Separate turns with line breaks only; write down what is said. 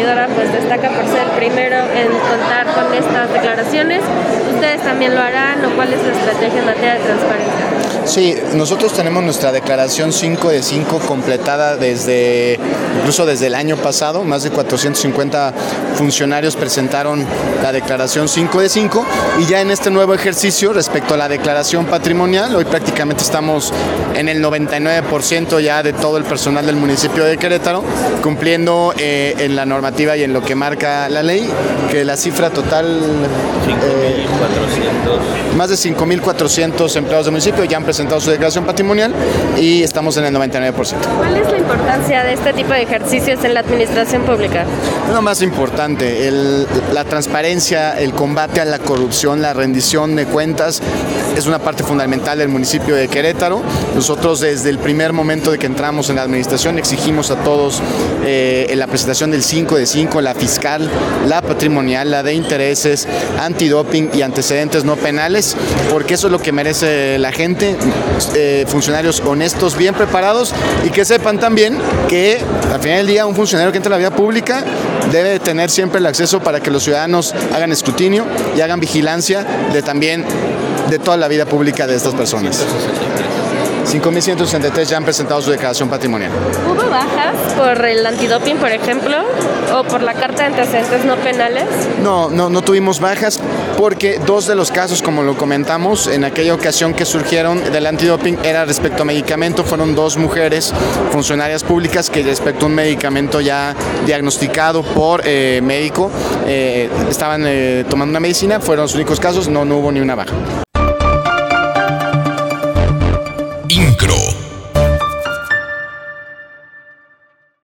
Corregidora pues destaca por ser el primero en contar con estas declaraciones. ¿Ustedes también lo harán o cuál es la estrategia en materia de transparencia?
Sí, nosotros tenemos nuestra declaración 5 de 5 completada incluso desde el año pasado. Más de 450 funcionarios presentaron la declaración 5 de 5 y ya en este nuevo ejercicio respecto a la declaración patrimonial, hoy prácticamente estamos en el 99% ya de todo el personal del municipio de Querétaro, cumpliendo en la normativa y en lo que marca la ley, que la cifra total, más de 5.400 empleados del municipio ya han presentado su declaración patrimonial y estamos en el 99%.
¿Cuál es la importancia de este tipo de ejercicios en la administración pública?
Lo más importante, la transparencia, el combate a la corrupción, la rendición de cuentas es una parte fundamental del municipio de Querétaro. Nosotros desde el primer momento de que entramos en la administración exigimos a todos en la presentación del 5 de 5, la fiscal, la patrimonial, la de intereses, antidoping y antecedentes no penales, porque eso es lo que merece la gente, funcionarios honestos, bien preparados y que sepan también que al final del día un funcionario que entra a la vida pública debe tener siempre el acceso para que los ciudadanos hagan escrutinio y hagan vigilancia de toda la vida pública de estas personas. 5.163 ya han presentado su declaración patrimonial.
¿Hubo bajas por el antidoping, por ejemplo, o por la carta de antecedentes no penales?
No tuvimos bajas porque dos de los casos, como lo comentamos, en aquella ocasión que surgieron del antidoping era respecto a medicamento. Fueron dos mujeres funcionarias públicas que respecto a un medicamento ya diagnosticado por médico estaban tomando una medicina. Fueron los únicos casos, no hubo ni una baja.